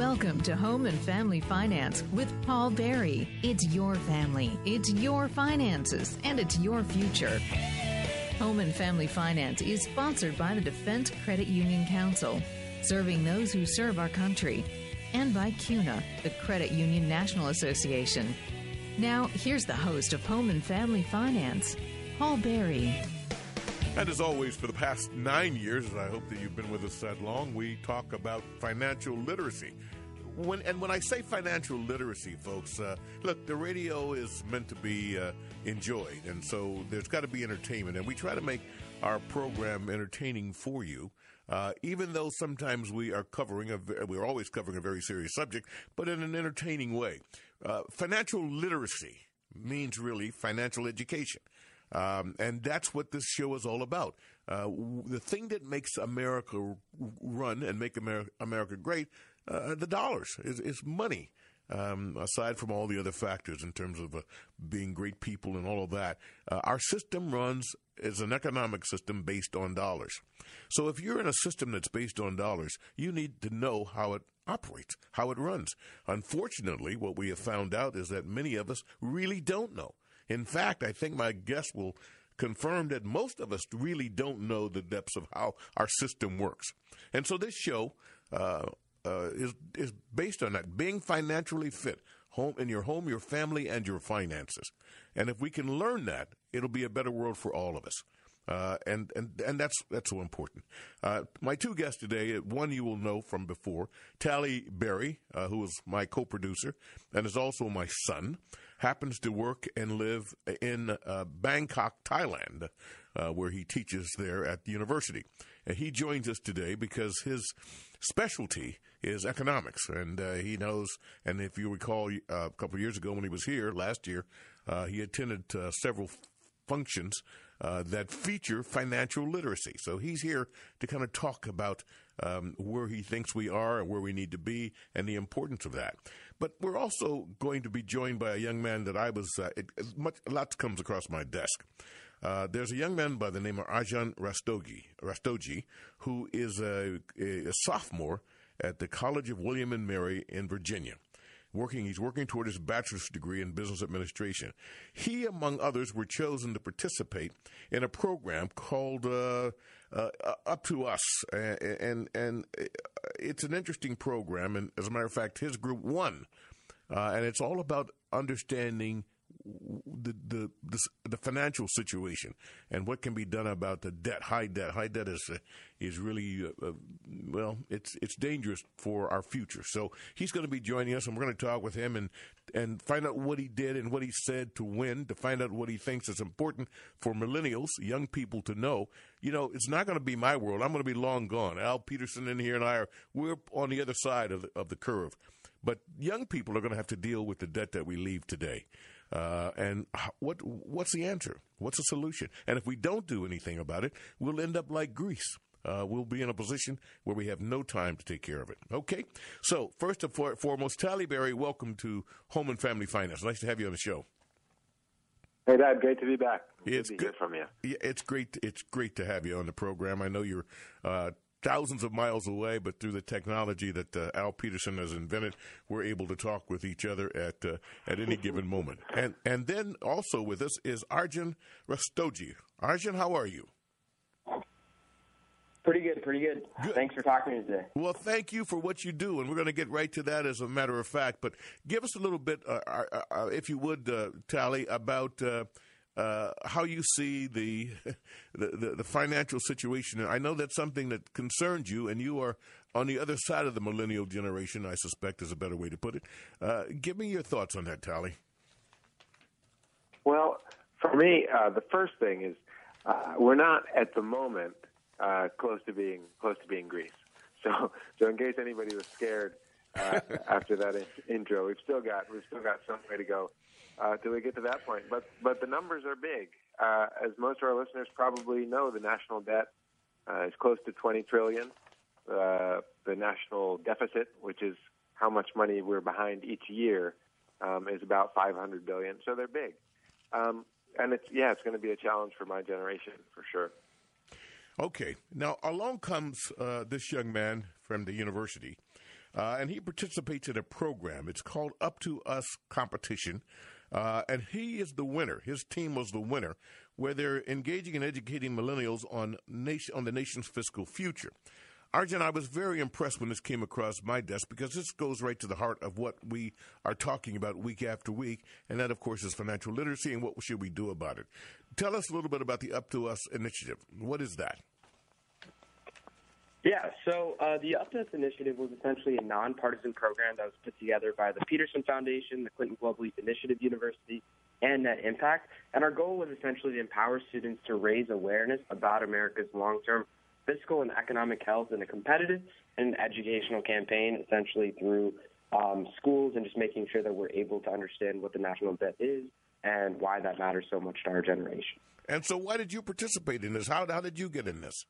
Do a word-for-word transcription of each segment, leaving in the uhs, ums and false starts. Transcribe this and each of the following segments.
Welcome to Home and Family Finance with Paul Berry. It's your family, it's your finances, and it's your future. Home and Family Finance is sponsored by the Defense Credit Union Council, serving those who serve our country, and by CUNA, the Credit Union National Association. Now, here's the host of Home and Family Finance, Paul Berry. And as always, for the past nine years, and I hope that you've been with us that long, we talk about financial literacy. When, and when I say financial literacy, folks, uh, look, the radio is meant to be uh, enjoyed, and so there's got to be entertainment. And we try to make our program entertaining for you, uh, even though sometimes we are covering, a, we're always covering a very serious subject, but in an entertaining way. Uh, financial literacy means really financial education. Um, and that's what this show is all about. Uh, the thing that makes America run and make America, America great, uh, the dollars, is, is money, um, aside from all the other factors in terms of uh, being great people and all of that. Uh, our system runs as an economic system based on dollars. So if you're in a system that's based on dollars, you need to know how it operates, how it runs. Unfortunately, what we have found out is that many of us really don't know. In fact, I think my guest will confirm that most of us really don't know the depths of how our system works. And so this show uh, uh, is is based on that, being financially fit home in your home, your family, and your finances. And if we can learn that, it'll be a better world for all of us. Uh, and, and, and that's, that's so important. Uh, my two guests today, one you will know from before, Tally Berry, uh, who is my co-producer and is also my son, happens to work and live in uh, Bangkok, Thailand, uh, where he teaches there at the university. And he joins us today because his specialty is economics, and uh, he knows, and if you recall, uh, a couple of years ago when he was here last year, uh, he attended uh, several f- functions Uh, that feature financial literacy. So he's here to kind of talk about um, where he thinks we are and where we need to be and the importance of that. But we're also going to be joined by a young man that I was, uh, it, much, a lot comes across my desk. Uh, there's a young man by the name of Arjun Rastogi, Rastogi, who is a, a sophomore at the College of William and Mary in Virginia. Working, he's working toward his bachelor's degree in business administration. He, among others, were chosen to participate in a program called uh, uh, Up to Us, and, and and it's an interesting program. And as a matter of fact, his group won, uh, and it's all about understanding the, the the the financial situation and what can be done about the debt. High debt, high debt is uh, is really uh, uh, well, it's it's dangerous for our future. So he's going to be joining us, and we're going to talk with him and and find out what he did and what he said to win. To find out what he thinks is important for millennials, young people, to know. You know, it's not going to be my world. I'm going to be long gone. Al Peterson in here and I are we're on the other side of the, of the curve. But young people are going to have to deal with the debt that we leave today. Uh, and what what's the answer? What's the solution? And if we don't do anything about it, we'll end up like Greece. Uh, we'll be in a position where we have no time to take care of it. Okay? So, first and foremost, Tally Berry, welcome to Home and Family Finance. Nice to have you on the show. Hey, Dad, great to be back. Good it's to good hear from you. Yeah, it's great. It's great to have you on the program. I know you're uh, thousands of miles away, but through the technology that uh, Al Peterson has invented, we're able to talk with each other at uh, at any given moment. And and then also with us is Arjun Rastogi. Arjun, how are you? Pretty good, pretty good. Good. Thanks for talking to me today. Well, thank you for what you do, and we're going to get right to that as a matter of fact. But give us a little bit, uh, uh, uh, if you would, uh, Tally, about uh, uh, how you see the, the, the the financial situation. I know that's something that concerns you, and you are on the other side of the millennial generation, I suspect is a better way to put it. Uh, give me your thoughts on that, Tally. Well, for me, uh, the first thing is uh, we're not at the moment uh, close to being close to being Greece. So, so in case anybody was scared uh, after that in- intro, we've still got we've still got some way to go uh, till we get to that point. But but the numbers are big. Uh, as most of our listeners probably know, the national debt uh, is close to twenty trillion dollars. Uh, the national deficit, which is how much money we're behind each year, um, is about five hundred billion dollars. So they're big. Um, and it's yeah, it's going to be a challenge for my generation for sure. Okay. Now, along comes uh, this young man from the university uh, and he participates in a program. It's called Up to Us Competition, uh, and he is the winner. His team was the winner, where they're engaging and educating millennials on nation, on the nation's fiscal future. Arjun, I was very impressed when this came across my desk because this goes right to the heart of what we are talking about week after week, and that, of course, is financial literacy and what should we do about it. Tell us a little bit about the Up to Us initiative. What is that? Yeah, so uh, the Up to Us initiative was essentially a nonpartisan program that was put together by the Peterson Foundation, the Clinton Global Youth Initiative University, and Net Impact. And our goal was essentially to empower students to raise awareness about America's long-term fiscal and economic health in a competitive and educational campaign, essentially through um, schools and just making sure that we're able to understand what the national debt is and why that matters so much to our generation. And so why did you participate in this? How, how did you get in this?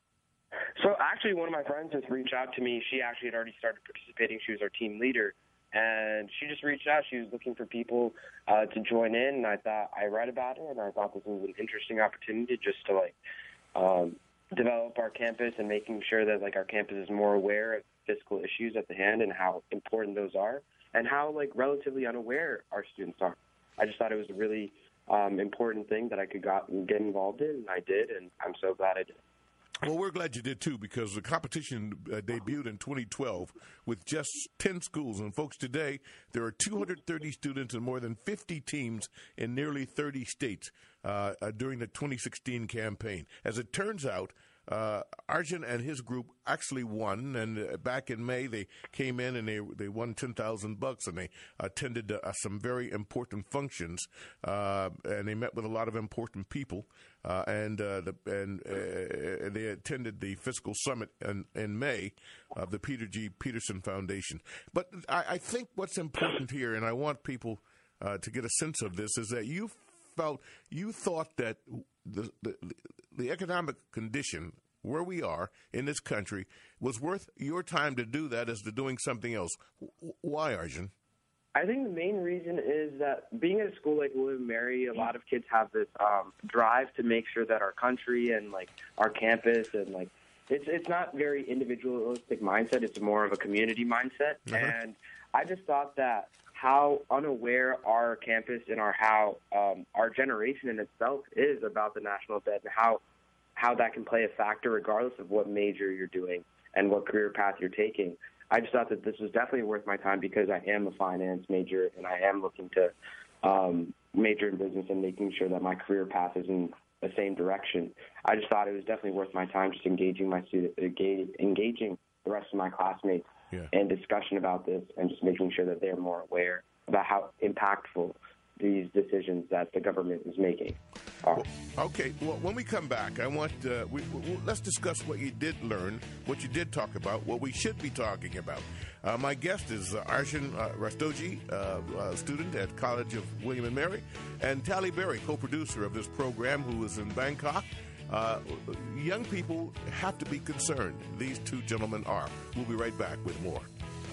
So actually, one of my friends just reached out to me. She actually had already started participating. She was our team leader. And she just reached out. She was looking for people uh, to join in. And I thought, I read about it, and I thought this was an interesting opportunity just to, like, um, develop our campus and making sure that, like, our campus is more aware of fiscal issues at the hand and how important those are and how, like, relatively unaware our students are. I just thought it was a really um, important thing that I could got, get involved in, and I did, and I'm so glad I did. Well, we're glad you did, too, because the competition uh, debuted in twenty twelve with just ten schools. And, folks, today there are two hundred thirty students and more than fifty teams in nearly thirty states uh, uh, during the twenty sixteen campaign. As it turns out, uh, Arjun and his group actually won, and uh, back in May they came in and they they won ten thousand bucks, and they attended uh, some very important functions, uh, and they met with a lot of important people, uh, and uh, the, and uh, they attended the fiscal summit in, in May of the Peter G. Peterson Foundation. But I, I think what's important here, and I want people uh, to get a sense of this, is that you felt you thought that the the, the economic condition where we are in this country was worth your time to do that as to doing something else. Why, Arjun? I think the main reason is that being at a school like William and Mary, a lot of kids have this um, drive to make sure that our country and, like, our campus and, like, it's it's not very individualistic mindset. It's more of a community mindset. Uh-huh. And I just thought that how unaware our campus and our how um, our generation in itself is about the national debt and how how that can play a factor regardless of what major you're doing and what career path you're taking. I just thought that this was definitely worth my time because I am a finance major and I am looking to um, major in business and making sure that my career path is in the same direction. I just thought it was definitely worth my time just engaging my student, engaging the rest of my classmates yeah. in discussion about this and just making sure that they're more aware about how impactful these decisions that the government is making are. Well, okay, well, when we come back, I want uh, we, we, let's discuss what you did learn, what you did talk about, what we should be talking about. Uh, my guest is uh, Arjun uh, Rastogi, uh, uh, student at College of William and Mary, and Tally Berry, co-producer of this program, who is in Bangkok. Uh, young people have to be concerned. These two gentlemen are. We'll be right back with more.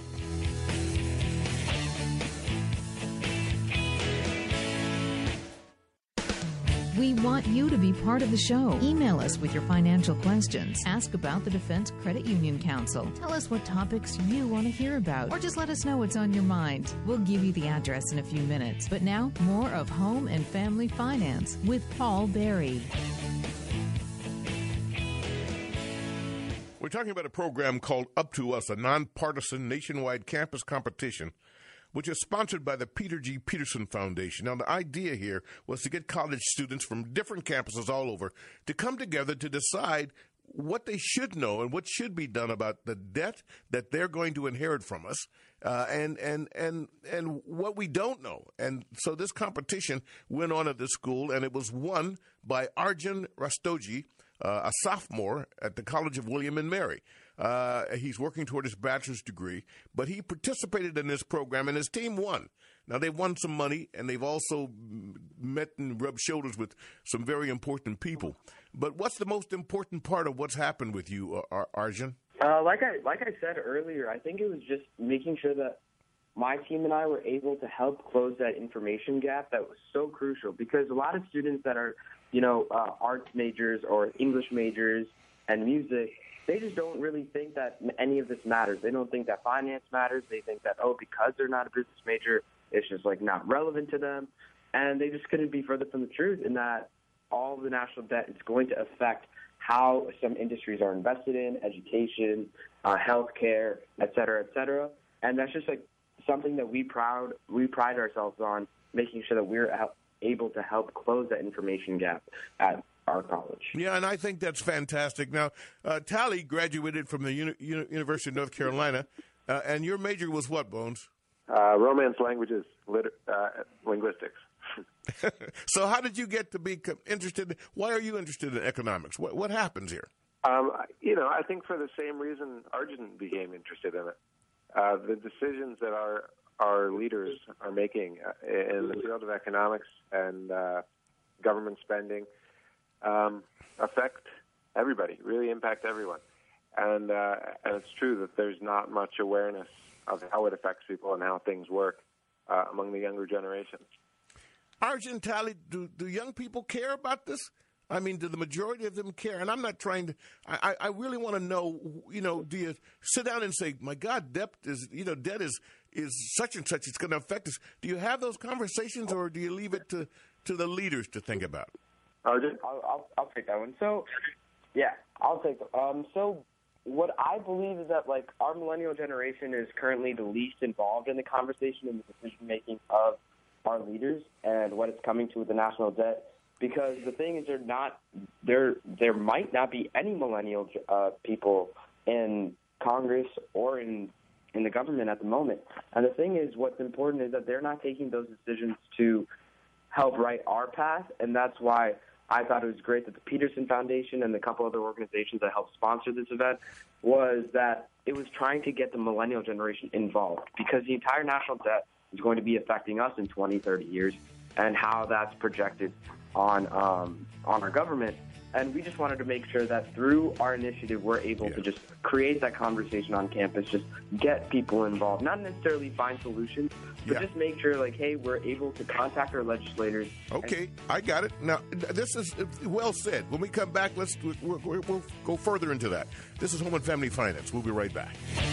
We want you to be part of the show. Email us with your financial questions. Ask about the Defense Credit Union Council. Tell us what topics you want to hear about. Or just let us know what's on your mind. We'll give you the address in a few minutes. But now, more of Home and Family Finance with Paul Berry. We're talking about a program called Up to Us, a nonpartisan nationwide campus competition, which is sponsored by the Peter G. Peterson Foundation. Now, the idea here was to get college students from different campuses all over to come together to decide what they should know and what should be done about the debt that they're going to inherit from us, uh, and and and and what we don't know. And so this competition went on at the school, and it was won by Arjun Rastogi, uh, a sophomore at the College of William and Mary. Uh, he's working toward his bachelor's degree, but he participated in this program, and his team won. Now, they've won some money, and they've also met and rubbed shoulders with some very important people. But what's the most important part of what's happened with you, uh, Arjun? Uh, like I like I said earlier, I think it was just making sure that my team and I were able to help close that information gap that was so crucial, because a lot of students that are, you know, uh, arts majors or English majors and music, they just don't really think that any of this matters. They don't think that finance matters. They think that, oh, because they're not a business major, it's just, like, not relevant to them. And they just couldn't be further from the truth in that all of the national debt is going to affect how some industries are invested in, education, uh, healthcare, et cetera, et cetera. And that's just, like, something that we proud we pride ourselves on, making sure that we're able to help close that information gap at our college. Yeah, and I think that's fantastic. Now, uh, Tally graduated from the Uni- Uni- University of North Carolina, uh, and your major was what, Bones? Uh, romance languages, lit- uh, linguistics. So how did you get to be interested? Why are you interested in economics? What, what happens here? Um, you know, I think for the same reason Arjun became interested in it. Uh, the decisions that our our leaders are making in the field of economics and uh, government spending um, affect everybody, really impact everyone. And uh, and it's true that there's not much awareness of how it affects people and how things work uh, among the younger generation. Arjun, Tally, do, do young people care about this? I mean, do the majority of them care? And I'm not trying to, I, I really want to know, you know, do you sit down and say, my God, debt is, you know, debt is, is such and such, it's going to affect us. Do you have those conversations, or do you leave it to, to the leaders to think about? Arjun? I'll, I'll, I'll take that one. So, yeah, I'll take it. Um, so what I believe is that, like, our millennial generation is currently the least involved in the conversation and the decision-making of our leaders and what it's coming to with the national debt. Because the thing is, they're not there. There might not be any millennial uh, people in Congress or in in the government at the moment. And the thing is, what's important is that they're not taking those decisions to help write our path. And that's why I thought it was great that the Peterson Foundation and a couple other organizations that helped sponsor this event was that it was trying to get the millennial generation involved, because the entire national debt is going to be affecting us in twenty, thirty years, and how that's projected on um, on our government. And we just wanted to make sure that through our initiative, we're able yeah. to just create that conversation on campus, just get people involved, not necessarily find solutions, but yeah. just make sure, like, hey, we're able to contact our legislators. Okay, and- I got it. Now, this is well said. When we come back, let's we'll, we'll, we'll go further into that. This is Home and Family Finance. We'll be right back.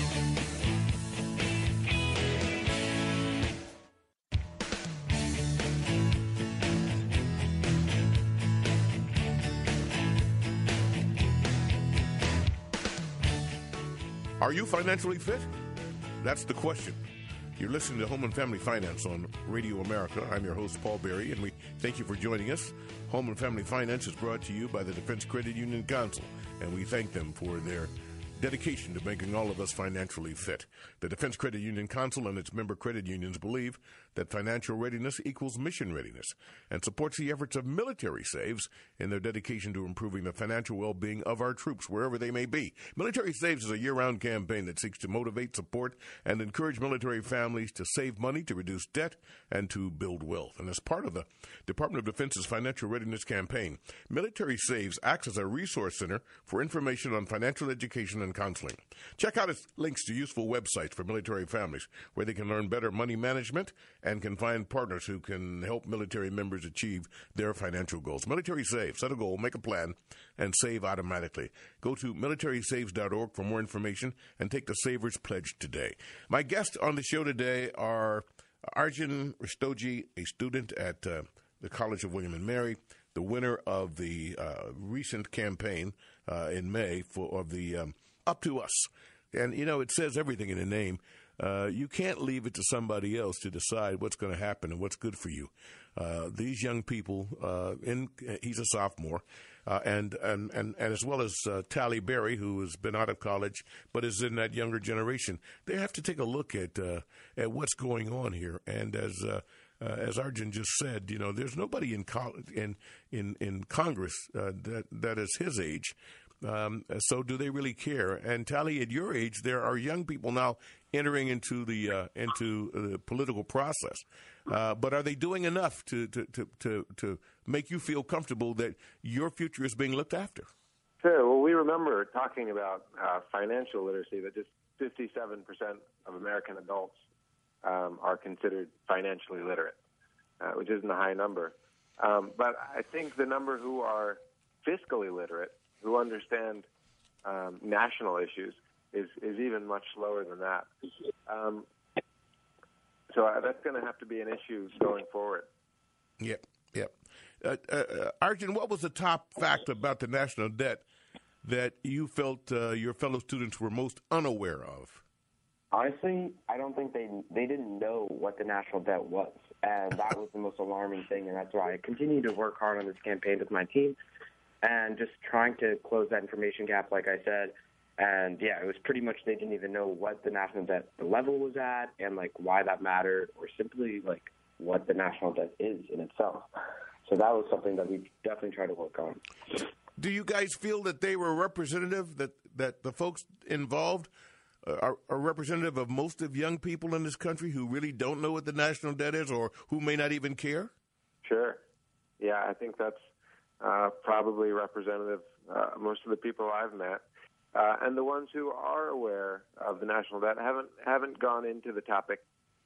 Are you financially fit? That's the question. You're listening to Home and Family Finance on Radio America. I'm your host, Paul Berry, and we thank you for joining us. Home and Family Finance is brought to you by the Defense Credit Union Council, and we thank them for their dedication to making all of us financially fit. The Defense Credit Union Council and its member credit unions believe that financial readiness equals mission readiness, and supports the efforts of Military Saves in their dedication to improving the financial well-being of our troops wherever they may be. Military Saves is a year-round campaign that seeks to motivate, support, and encourage military families to save money, to reduce debt, and to build wealth. And as part of the Department of Defense's Financial Readiness Campaign, Military Saves acts as a resource center for information on financial education and counseling. Check out its links to useful websites for military families where they can learn better money management and can find partners who can help military members achieve their financial goals. Military Saves. Set a goal, make a plan, and save automatically. Go to military saves dot org for more information and take the Savers Pledge today. My guests on the show today are Arjun Rastogi, a student at uh, the College of William and Mary, the winner of the uh, recent campaign uh, in May for of the um, Up to Us. And, you know, it says everything in the name. Uh, you can't leave it to somebody else to decide what's going to happen and what's good for you. Uh, these young people, uh, in he's a sophomore, uh, and, and, and, and as well as uh, Tally Berry, who has been out of college but is in that younger generation, they have to take a look at uh, at what's going on here. And as uh, uh, as Arjun just said, you know, there's nobody in college, in in in Congress uh, that that is his age. Um, so do they really care? And Tally, at your age, there are young people now entering into the uh, into the political process. Uh, but are they doing enough to, to, to, to, to make you feel comfortable that your future is being looked after? Sure. Well, we remember talking about uh, financial literacy, that just fifty-seven percent of American adults um, are considered financially literate, uh, which isn't a high number. Um, but I think the number who are fiscally literate, who understand um, national issues is, is even much lower than that. Um, so uh, that's going to have to be an issue going forward. Yep, yep. Uh, uh, Arjun, what was the top fact about the national debt that you felt uh, your fellow students were most unaware of? Honestly, I don't think they they didn't know what the national debt was, and that was the most alarming thing, and that's why I continue to work hard on this campaign with my team and just trying to close that information gap, like I said. And, yeah, it was pretty much they didn't even know what the national debt the level was at and, like, why that mattered or simply, like, what the national debt is in itself. So that was something that we definitely try to work on. Do you guys feel that they were representative, that, that the folks involved uh, are, are representative of most of young people in this country who really don't know what the national debt is or who may not even care? Sure. Yeah, I think that's uh, probably representative uh, most of the people I've met. Uh, and the ones who are aware of the national debt haven't haven't gone into the topic,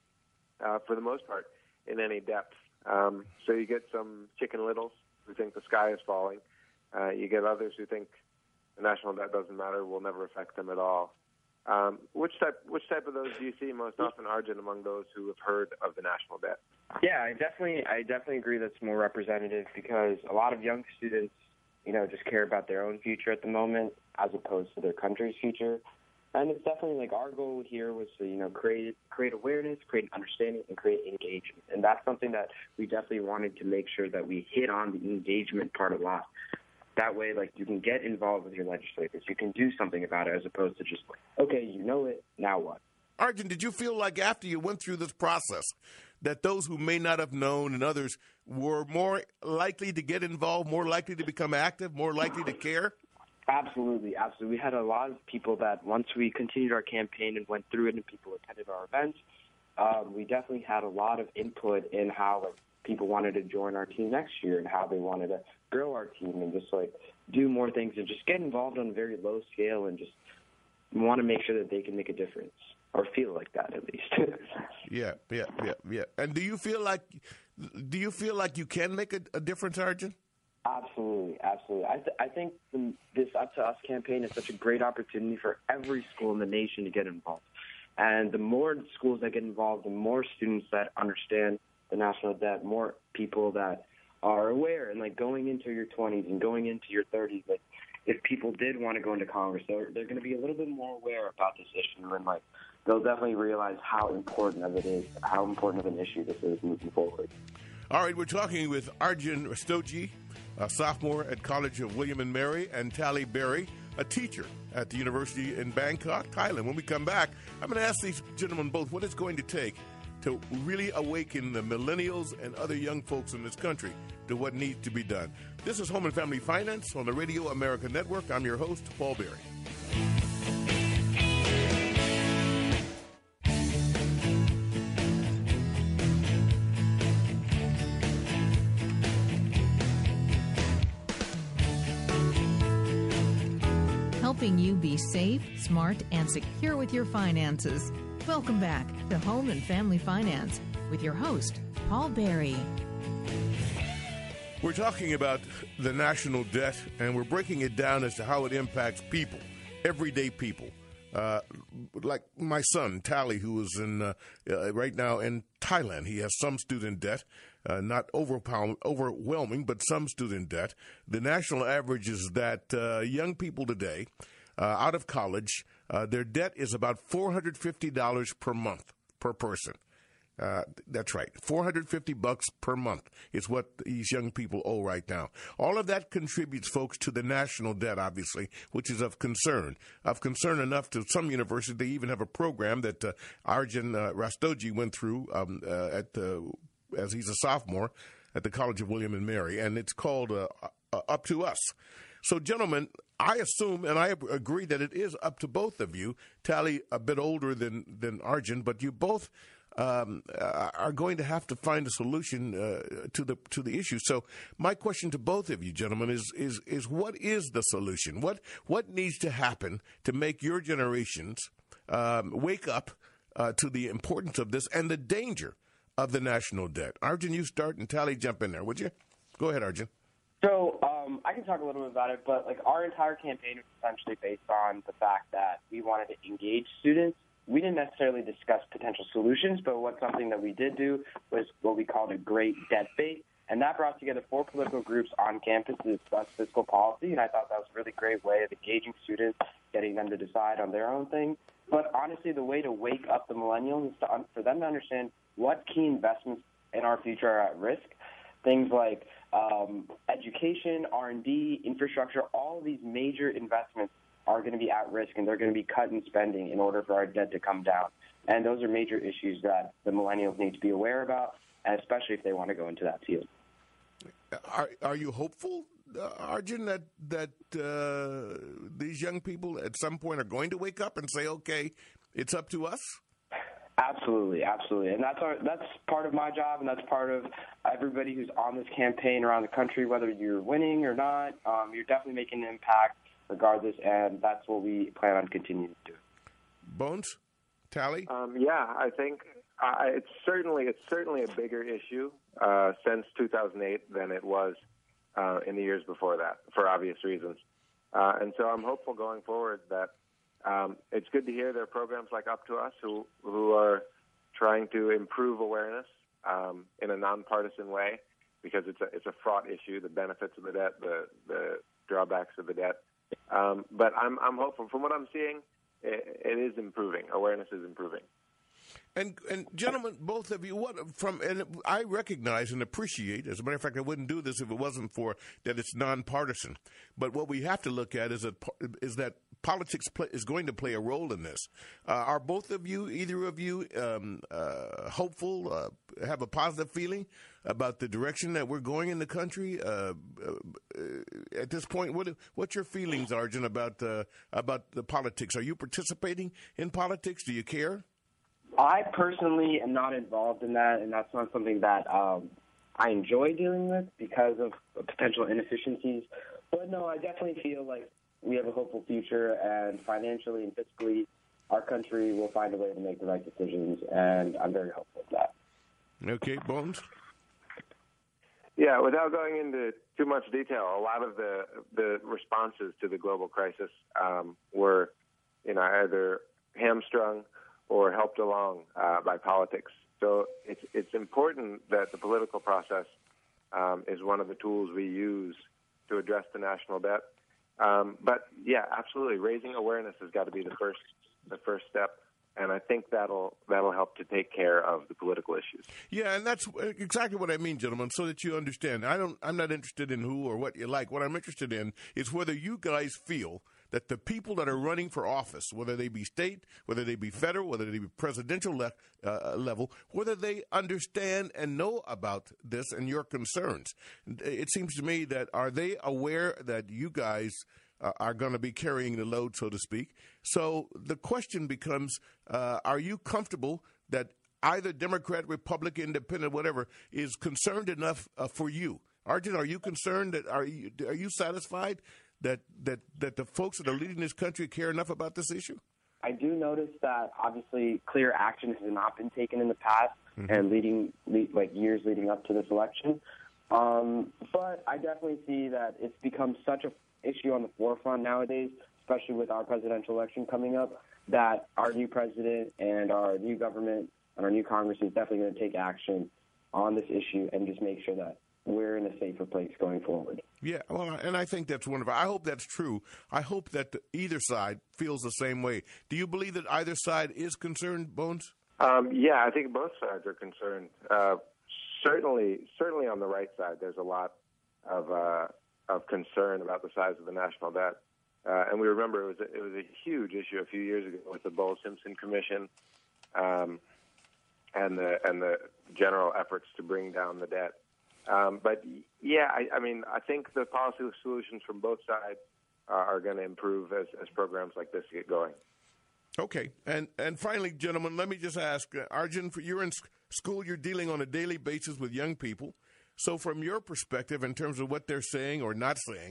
uh, for the most part, in any depth. Um, so you get some chicken littles who think the sky is falling. Uh, you get others who think the national debt doesn't matter, will never affect them at all. Um, which type which type of those do you see most often, Arjun, among those who have heard of the national debt? Yeah, I definitely I definitely agree that's more representative because a lot of young students, you know, just care about their own future at the moment as opposed to their country's future. And it's definitely like our goal here was to, you know, create create awareness, create understanding, and create engagement. And that's something that we definitely wanted to make sure that we hit on the engagement part a lot. That way, like, you can get involved with your legislators. You can do something about it as opposed to just, okay, you know it, now what? Arjun, did you feel like after you went through this process that those who may not have known and others were more likely to get involved, more likely to become active, more likely to care? Absolutely, absolutely. We had a lot of people that once we continued our campaign and went through it and people attended our events, um, we definitely had a lot of input in how, like, people wanted to join our team next year and how they wanted to grow our team and just, like, do more things and just get involved on a very low scale and just want to make sure that they can make a difference or feel like that at least. yeah, yeah, yeah, yeah. And do you feel like do you feel like you can make a, a difference, Arjun? Absolutely, absolutely. I, th- I think the, this Up to Us campaign is such a great opportunity for every school in the nation to get involved. And the more schools that get involved, the more students that understand the national debt, more people that are aware. And, like, going into your twenties and going into your thirties, like, if people did want to go into Congress, they're, they're going to be a little bit more aware about this issue. And, like, they'll definitely realize how important of it is, how important of an issue this is moving forward. All right, we're talking with Arjun Rastogi, a sophomore at College of William and Mary, and Tally Berry, a teacher at the University in Bangkok, Thailand. When we come back, I'm going to ask these gentlemen both what it's going to take to really awaken the millennials and other young folks in this country to what needs to be done. This is Home and Family Finance on the Radio America Network. I'm your host, Paul Berry. Helping you be safe, smart, and secure with your finances. Welcome back to Home and Family Finance with your host, Paul Berry. We're talking about the national debt, and we're breaking it down as to how it impacts people, everyday people. Uh, like my son, Tally, who is in uh, uh, right now in Thailand. He has some student debt, uh, not overwhelming, but some student debt. The national average is that uh, young people today, uh, out of college, uh, their debt is about four hundred fifty dollars per month per person. Uh, that's right. four hundred fifty bucks per month is what these young people owe right now. All of that contributes, folks, to the national debt, obviously, which is of concern. Of concern enough to some universities, they even have a program that uh, Arjun uh, Rastogi went through um, uh, at the, as he's a sophomore at the College of William and Mary, and it's called uh, uh, Up to Us. So, gentlemen, I assume, and I agree that it is up to both of you. Tally, a bit older than, than Arjun, but you both Um, uh, are going to have to find a solution uh, to the to the issue. So my question to both of you, gentlemen, is is is what is the solution? What what needs to happen to make your generations um, wake up uh, to the importance of this and the danger of the national debt? Arjun, you start, and Tally, jump in there, would you? Go ahead, Arjun. So um, I can talk a little bit about it, but like our entire campaign was essentially based on the fact that we wanted to engage students. We didn't necessarily discuss potential solutions, but what something that we did do was what we called a great debt bait, and that brought together four political groups on campus to discuss fiscal policy, and I thought that was a really great way of engaging students, getting them to decide on their own thing. But honestly, the way to wake up the millennials is to, for them to understand what key investments in our future are at risk. Things like um, education, R and D, infrastructure, all of these major investments are going to be at risk, and they're going to be cut in spending in order for our debt to come down. And those are major issues that the millennials need to be aware about, and especially if they want to go into that field. Are are you hopeful, uh, Arjun, that that uh, these young people at some point are going to wake up and say, "Okay, it's up to us"? Absolutely, absolutely, and that's our that's part of my job, and that's part of everybody who's on this campaign around the country. Whether you're winning or not, um, you're definitely making an impact, regardless, and that's what we plan on continuing to do. Bones, Tally? Um, yeah, I think uh, it's certainly it's certainly a bigger issue uh, since two thousand eight than it was uh, in the years before that, for obvious reasons. Uh, and so I'm hopeful going forward that um, it's good to hear there are programs like Up to Us who who are trying to improve awareness um, in a nonpartisan way, because it's a it's a fraught issue, the benefits of the debt, the the drawbacks of the debt. Um, but I'm I'm hopeful. From what I'm seeing, it, it is improving. Awareness is improving. And and gentlemen, both of you, what from and I recognize and appreciate. As a matter of fact, I wouldn't do this if it wasn't for that it's nonpartisan. But what we have to look at is that is that politics play, is going to play a role in this. Uh, are both of you, either of you, um, uh, hopeful? Uh, have a positive feeling about the direction that we're going in the country uh, uh, at this point? What what's your feelings, Arjun, about uh, about the politics? Are you participating in politics? Do you care? I personally am not involved in that, and that's not something that um, I enjoy dealing with because of potential inefficiencies. But no, I definitely feel like we have a hopeful future, and financially and fiscally, our country will find a way to make the right decisions, and I'm very hopeful of that. Okay, Bones? Yeah, without going into too much detail, a lot of the the responses to the global crisis um, were, you know, either hamstrung or helped along uh, by politics. So it's it's important that the political process um, is one of the tools we use to address the national debt. Um, but yeah, absolutely, raising awareness has got to be the first the first step, and I think that'll that'll help to take care of the political issues. Yeah, and that's exactly what I mean, gentlemen. So that you understand, I don't. I'm not interested in who or what you like. What I'm interested in is whether you guys feel that the people that are running for office, whether they be state, whether they be federal, whether they be presidential le- uh, level, whether they understand and know about this and your concerns. It seems to me that are they aware that you guys uh, are going to be carrying the load, so to speak? So the question becomes, uh, are you comfortable that either Democrat, Republican, Independent, whatever, is concerned enough uh, for you? Arjun, are you concerned? That are you are you satisfied that that that the folks that are leading this country care enough about this issue? I do notice that obviously clear action has not been taken in the past mm-hmm. and leading lead, like years leading up to this election. Um, but I definitely see that it's become such an issue on the forefront nowadays, especially with our presidential election coming up, that our new president and our new government and our new Congress is definitely going to take action on this issue and just make sure that we're in a safer place going forward. Yeah, well, and I think that's wonderful. I hope that's true. I hope that either side feels the same way. Do you believe that either side is concerned, Bones? Um, yeah, I think both sides are concerned. Uh, certainly, certainly on the right side, there's a lot of uh, of concern about the size of the national debt. Uh, and we remember it was a, it was a huge issue a few years ago with the Bowles-Simpson Commission um, and the and the general efforts to bring down the debt. Um, but, yeah, I, I mean, I think the policy solutions from both sides uh, are going to improve as, as programs like this get going. Okay. And and finally, gentlemen, let me just ask, uh, Arjun, for you're in school, you're dealing on a daily basis with young people. So from your perspective, in terms of what they're saying or not saying,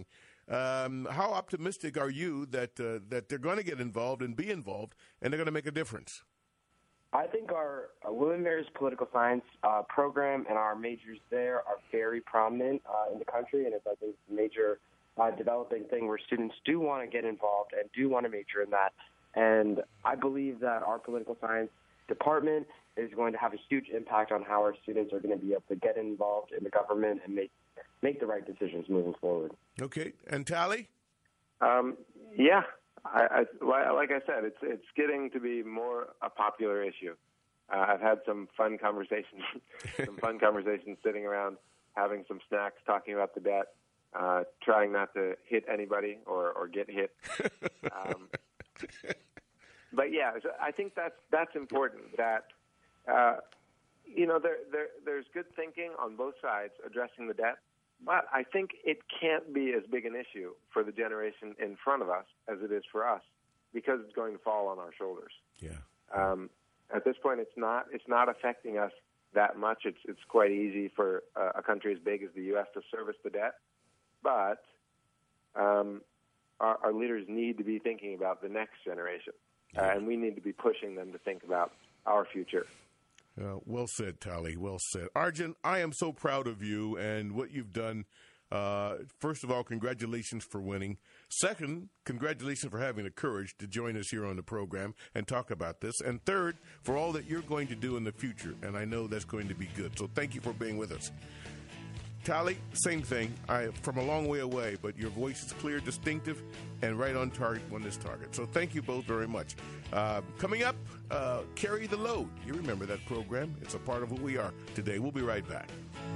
um, how optimistic are you that uh, that they're going to get involved and be involved and they're going to make a difference? I think our uh, William and Mary's political science uh, program and our majors there are very prominent uh, in the country, and it's, I think, a major uh, developing thing where students do want to get involved and do want to major in that. And I believe that our political science department is going to have a huge impact on how our students are going to be able to get involved in the government and make make the right decisions moving forward. Okay. And Tally? Um, yeah. I, I, like I said, it's it's getting to be more a popular issue. Uh, I've had some fun conversations, some fun conversations sitting around, having some snacks, talking about the debt, uh, trying not to hit anybody or, or get hit. Um, but yeah, so I think that's that's important. That uh, you know, there, there there's good thinking on both sides addressing the debt. But I think it can't be as big an issue for the generation in front of us as it is for us, because it's going to fall on our shoulders. Yeah. Um, at this point, it's not it's not affecting us that much. It's it's quite easy for uh, a country as big as the U S to service the debt, but um, our, our leaders need to be thinking about the next generation, yeah. uh, and we need to be pushing them to think about our future. Uh, well said, Tally. Well said. Arjun, I am so proud of you and what you've done. Uh, first of all, congratulations for winning. Second, congratulations for having the courage to join us here on the program and talk about this. And third, for all that you're going to do in the future. And I know that's going to be good. So thank you for being with us. Tally, same thing. I from a long way away, but your voice is clear, distinctive, and right on target on this target. So thank you both very much. Uh, coming up, uh, Carry the Load. You remember that program. It's a part of who we are today. We'll be right back.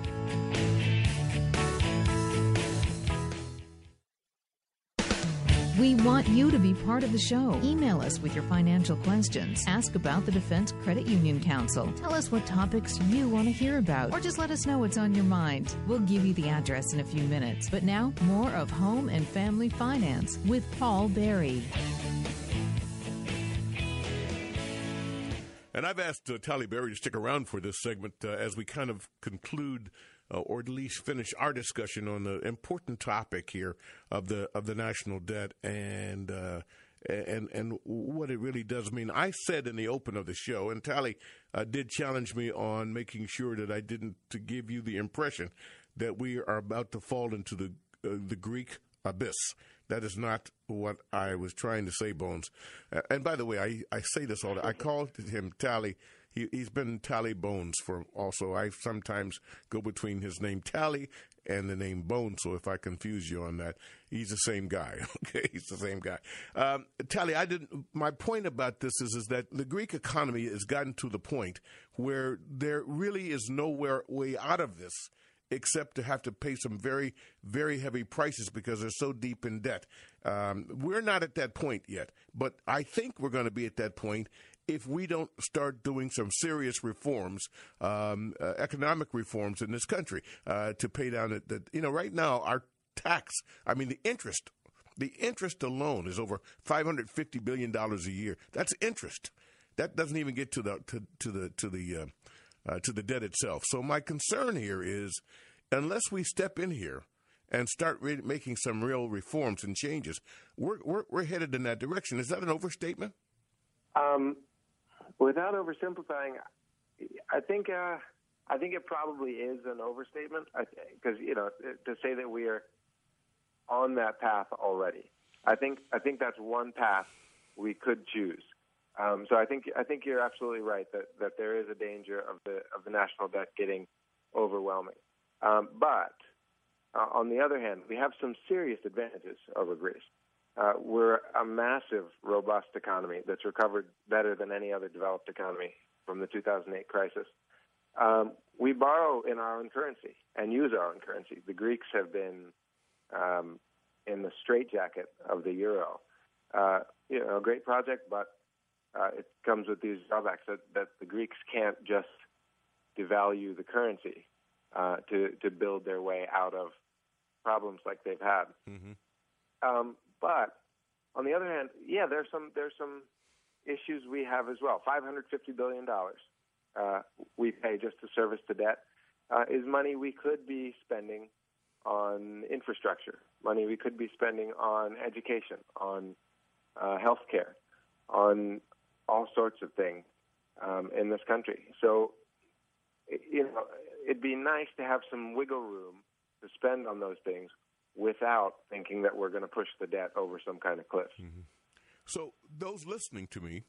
We want you to be part of the show. Email us with your financial questions. Ask about the Defense Credit Union Council. Tell us what topics you want to hear about, or just let us know what's on your mind. We'll give you the address in a few minutes. But now, more of Home and Family Finance with Paul Berry. And I've asked uh, Tally Berry to stick around for this segment uh, as we kind of conclude uh, or at least finish our discussion on the important topic here of the of the national debt and uh, and and what it really does mean. I said in the open of the show, and Tally uh, did challenge me on making sure that I didn't to give you the impression that we are about to fall into the uh, the Greek abyss. That is not what I was trying to say, Bones. Uh, and by the way, I, I say this all the time. I called him Tally. He, he's been Tally Bones for also. I sometimes go between his name Tally and the name Bones, so if I confuse you on that, he's the same guy. Okay, he's the same guy. Um, Tally, I didn't. My point about this is, is that the Greek economy has gotten to the point where there really is nowhere way out of this except to have to pay some very, very heavy prices because they're so deep in debt. Um, we're not at that point yet, but I think we're going to be at that point if we don't start doing some serious reforms, um, uh, economic reforms in this country uh, to pay down the, the, you know, right now our tax, I mean, the interest, the interest alone is over five hundred fifty billion dollars a year. That's interest. That doesn't even get to the, to, to the, to the, uh, Uh, to the debt itself. So my concern here is, unless we step in here and start re- making some real reforms and changes, we're, we're we're headed in that direction. Is that an overstatement? Um, without oversimplifying, I think uh, I think it probably is an overstatement. Because you know, to say that we are on that path already, I think I think that's one path we could choose. Um, so I think I think you're absolutely right that, that there is a danger of the of the national debt getting overwhelming. Um, but uh, on the other hand, we have some serious advantages over Greece. Uh, we're a massive, robust economy that's recovered better than any other developed economy from the two thousand eight crisis. Um, we borrow in our own currency and use our own currency. The Greeks have been um, in the straitjacket of the euro. Uh, you know, a great project, but Uh, it comes with these drawbacks that, that the Greeks can't just devalue the currency uh, to to build their way out of problems like they've had. Mm-hmm. Um, but on the other hand, yeah, there's some there's some issues we have as well. five hundred fifty billion dollars uh, we pay just to service the debt uh, is money we could be spending on infrastructure, money we could be spending on education, on uh, health care, on all sorts of things um, in this country. So, you know, it'd be nice to have some wiggle room to spend on those things without thinking that we're going to push the debt over some kind of cliff. Mm-hmm. So those listening to me,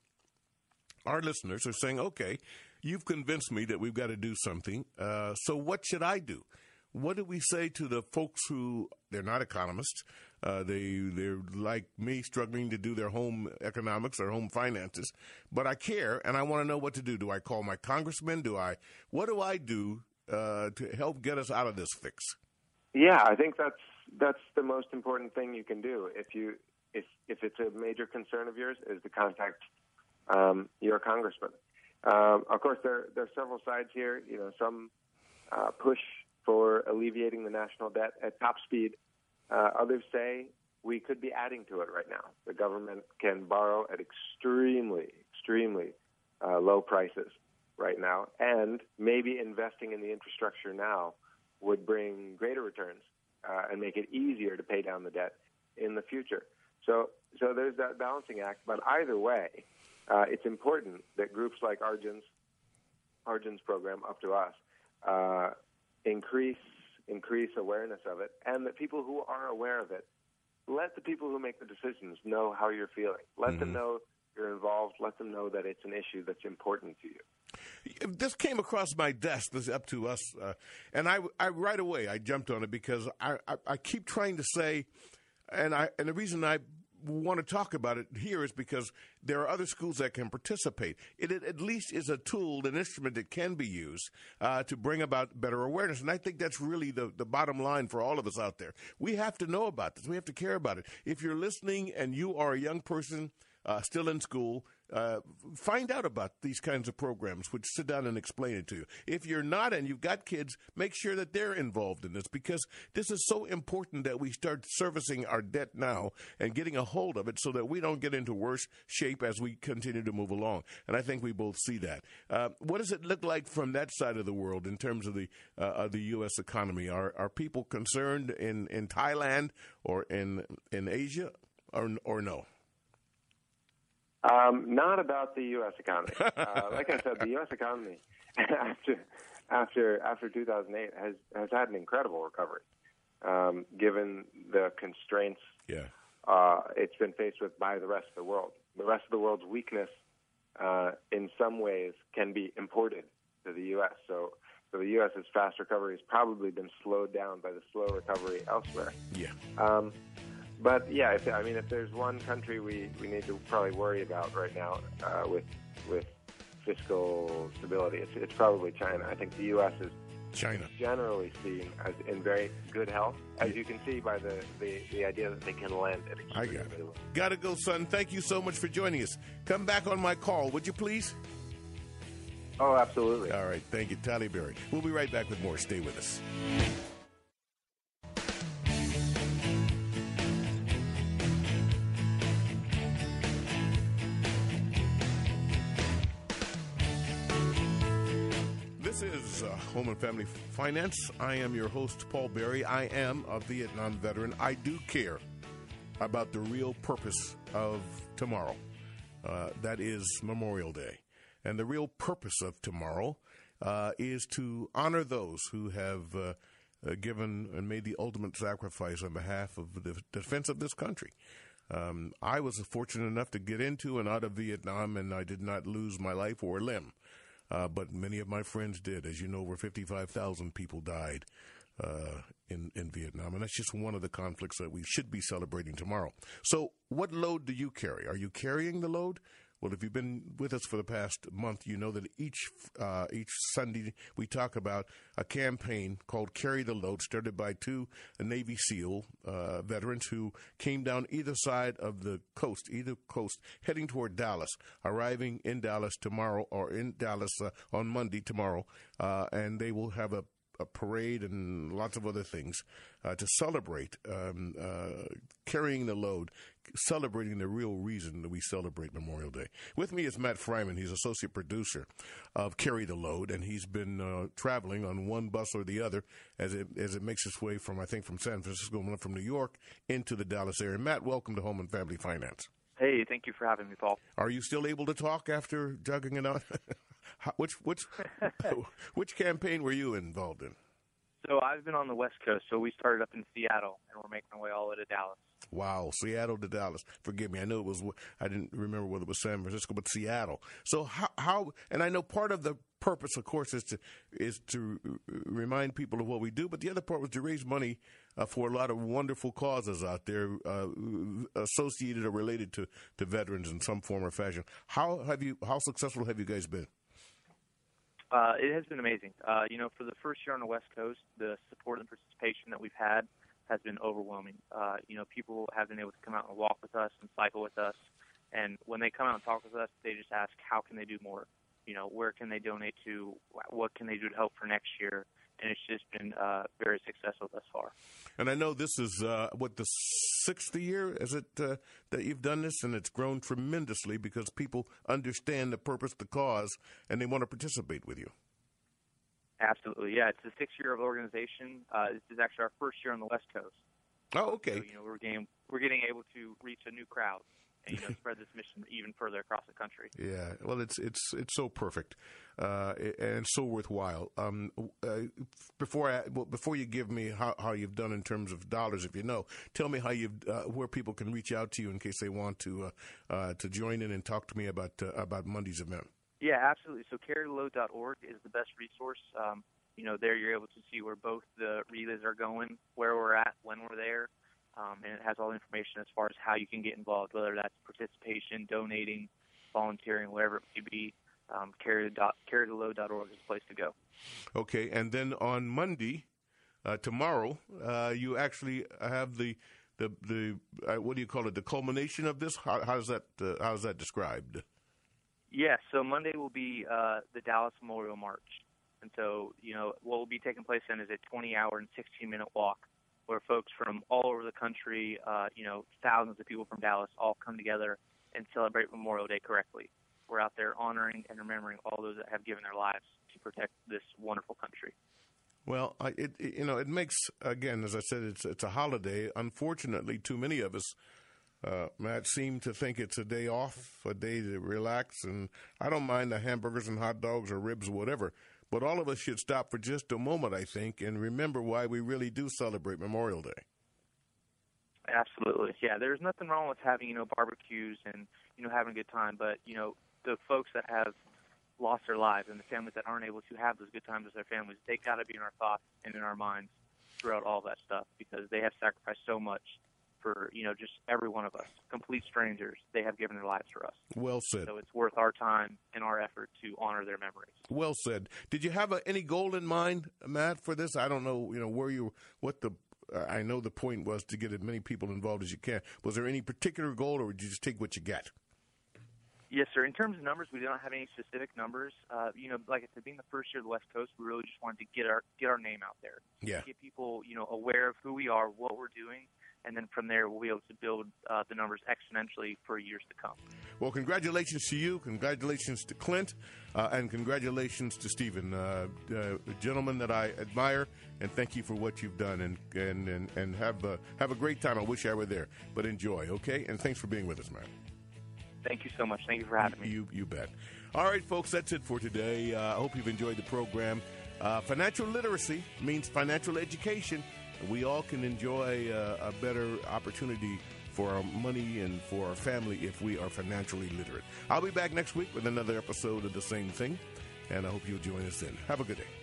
our listeners are saying, okay, you've convinced me that we've got to do something. Uh, so what should I do? What do we say to the folks who, they're not economists, uh, they, they're like me struggling to do their home economics or home finances, but I care and I want to know what to do. Do I call my congressman? Do I, what do I do uh, to help get us out of this fix? Yeah, I think that's that's the most important thing you can do. If you if if it's a major concern of yours, is to contact um, your congressman. Um, of course, there there are several sides here. You know, some uh, push for alleviating the national debt at top speed. Uh, others say we could be adding to it right now. The government can borrow at extremely, extremely uh, low prices right now, and maybe investing in the infrastructure now would bring greater returns uh, and make it easier to pay down the debt in the future. So, so there's that balancing act. But either way, uh, it's important that groups like Arjun's, Arjun's program, Up to Us, uh, increase increase awareness of it, and that people who are aware of it, let the people who make the decisions know how you're feeling. Let mm-hmm. them know you're involved. Let them know that it's an issue that's important to you. This came across my desk, this Up to Us, uh, and I, I right away I jumped on it because I, I, I keep trying to say, and I and the reason I want to talk about it here is because there are other schools that can participate. It, it at least is a tool, an instrument that can be used uh, to bring about better awareness, and I think that's really the, the bottom line for all of us out there. We have to know about this. We have to care about it. If you're listening and you are a young person uh, still in school, Uh, find out about these kinds of programs, which sit down and explain it to you. If you're not and you've got kids, make sure that they're involved in this, because this is so important that we start servicing our debt now and getting a hold of it so that we don't get into worse shape as we continue to move along. And I think we both see that. Uh, what does it look like from that side of the world in terms of the uh, of the U S economy? Are are people concerned in, in Thailand or in in Asia or or no? Um, not about the U S economy. Uh, like I said, the U S economy after after after two thousand eight has has had an incredible recovery, um, given the constraints yeah. uh, it's been faced with by the rest of the world. The rest of the world's weakness, uh, in some ways, can be imported to the U S. So, so the U S's fast recovery has probably been slowed down by the slow recovery elsewhere. Yeah. Um, But, yeah, if, I mean, if there's one country we, we need to probably worry about right now uh, with with fiscal stability, it's, it's probably China. I think the U S is China generally seen as in very good health, as you can see by the, the, the idea that they can lend at I got it. Got to go, son. Thank you so much for joining us. Come back on my call, would you please? Oh, absolutely. All right. Thank you, Tally Berry. We'll be right back with more. Stay with us. This is uh, Home and Family Finance. I am your host, Paul Berry. I am a Vietnam veteran. I do care about the real purpose of tomorrow. Uh, that is Memorial Day. And the real purpose of tomorrow uh, is to honor those who have uh, uh, given and made the ultimate sacrifice on behalf of the defense of this country. Um, I was fortunate enough to get into and out of Vietnam, and I did not lose my life or limb. Uh, but many of my friends did. As you know, over fifty-five thousand people died uh, in, in Vietnam. And that's just one of the conflicts that we should be celebrating tomorrow. So what load do you carry? Are you carrying the load? Well, if you've been with us for the past month, you know that each uh, each Sunday we talk about a campaign called Carry the Load, started by two Navy SEAL uh, veterans who came down either side of the coast, either coast, heading toward Dallas, arriving in Dallas tomorrow or in Dallas uh, on Monday tomorrow, uh, and they will have a a parade and lots of other things uh, to celebrate um, uh, carrying the load, celebrating the real reason that we celebrate Memorial Day. With me is Matt Fryman. He's associate producer of Carry the Load, and he's been uh, traveling on one bus or the other as it as it makes its way from, I think, from San Francisco and from New York into the Dallas area. Matt, welcome to Home and Family Finance. Hey, thank you for having me, Paul. Are you still able to talk after jugging it out? How, which which which campaign were you involved in? So I've been on the West Coast. So we started up in Seattle, and we're making our way all the way to Dallas. Wow, Seattle to Dallas. Forgive me, I know it was. I didn't remember whether it was San Francisco, but Seattle. So how? how and I know part of the purpose, of course, is to is to remind people of what we do, but the other part was to raise money uh, for a lot of wonderful causes out there uh, associated or related to, to veterans in some form or fashion. How have you? How successful have you guys been? Uh, it has been amazing. Uh, you know, for the first year on the West Coast, the support and participation that we've had has been overwhelming. Uh, you know, people have been able to come out and walk with us and cycle with us. And when they come out and talk with us, they just ask, how can they do more? You know, where can they donate to? What can they do to help for next year? And it's just been uh, very successful thus far. And I know this is, uh, what, the sixth year, is it, uh, that you've done this? And it's grown tremendously because people understand the purpose, the cause, and they want to participate with you. Absolutely, yeah. It's the sixth year of organization. Uh, this is actually our first year on the West Coast. Oh, okay. So, you know, we're getting we're getting able to reach a new crowd and, you know, spread this mission even further across the country. Yeah, well, it's it's it's so perfect uh, and so worthwhile. Um, uh, before I, well, before you give me how, how you've done in terms of dollars, if you know, tell me how you've uh, where people can reach out to you in case they want to uh, uh, to join in and talk to me about uh, about Monday's event. Yeah, absolutely. So carry the load dot org is the best resource. Um, you know, there you're able to see where both the relays are going, where we're at, when we're there, um, and it has all the information as far as how you can get involved, whether that's participation, donating, volunteering, whatever it may be. Um, carry the load dot org is the place to go. Okay, and then on Monday, uh, tomorrow, uh, you actually have the the the uh, what do you call it? The culmination of this. How, how's that? Uh, how's that described? Yeah, so Monday will be uh, the Dallas Memorial March. And so, you know, what will be taking place then is a twenty-hour and sixteen-minute walk where folks from all over the country, uh, you know, thousands of people from Dallas all come together and celebrate Memorial Day correctly. We're out there honoring and remembering all those that have given their lives to protect this wonderful country. Well, I, it, it you know, it makes, again, as I said, it's it's a holiday. Unfortunately, too many of us Uh, Matt, seem to think it's a day off, a day to relax, and I don't mind the hamburgers and hot dogs or ribs or whatever, but all of us should stop for just a moment, I think, and remember why we really do celebrate Memorial Day. Absolutely. Yeah, there's nothing wrong with having, you know, barbecues and, you know, having a good time, but, you know, the folks that have lost their lives and the families that aren't able to have those good times with their families, they got to be in our thoughts and in our minds throughout all that stuff because they have sacrificed so much for, you know, just every one of us, complete strangers. They have given their lives for us. Well said. So it's worth our time and our effort to honor their memories. Well said. Did you have a, any goal in mind, Matt, for this? I don't know, you know, where you, what the, uh, I know the point was to get as many people involved as you can. Was there any particular goal, or did you just take what you get? Yes, sir. In terms of numbers, we don't have any specific numbers. Uh, you know, like I said, being the first year of the West Coast, we really just wanted to get our get our name out there. Yeah. Get people, you know, aware of who we are, what we're doing, and then from there we'll be able to build uh, the numbers exponentially for years to come. Well, congratulations to you, congratulations to Clint, uh, and congratulations to Stephen, uh, uh, a gentleman that I admire, and thank you for what you've done, and and and, and have, uh, have a great time. I wish I were there, but enjoy, okay? And thanks for being with us, man. Thank you so much. Thank you for having me. You, you bet. All right, folks, that's it for today. Uh, I hope you've enjoyed the program. Uh, financial literacy means financial education. We all can enjoy uh, a better opportunity for our money and for our family if we are financially literate. I'll be back next week with another episode of The Same Thing, and I hope you'll join us then. Have a good day.